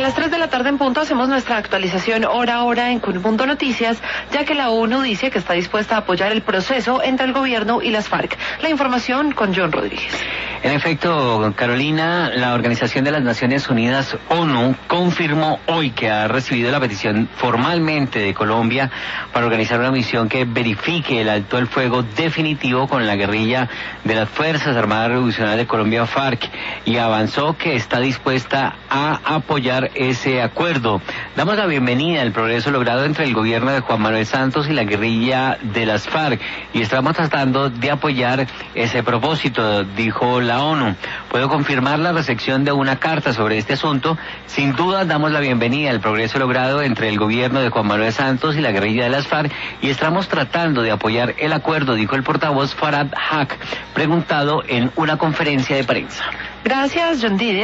las 3 de la tarde en punto hacemos nuestra actualización hora a hora en Punto Noticias, ya que la ONU dice que está dispuesta a apoyar el proceso entre el gobierno y las FARC. La información con John Rodríguez. En efecto, Carolina, la Organización de las Naciones Unidas, ONU, confirmó hoy que ha recibido la petición formalmente de Colombia para organizar una misión que verifique el alto el fuego definitivo con la guerrilla de las Fuerzas Armadas Revolucionarias de Colombia, FARC, y avanzó que está dispuesta a apoyar ese acuerdo. Damos la bienvenida al progreso logrado entre el gobierno de Juan Manuel Santos y la guerrilla de las FARC, y estamos tratando de apoyar ese propósito, dijo la ONU. Puedo confirmar la recepción de una carta sobre este asunto. Sin duda damos la bienvenida al progreso logrado entre el gobierno de Juan Manuel Santos y la guerrilla de las FARC, y estamos tratando de apoyar el acuerdo, dijo el portavoz Farhad Haq, preguntado en una conferencia de prensa. Gracias, John Didi.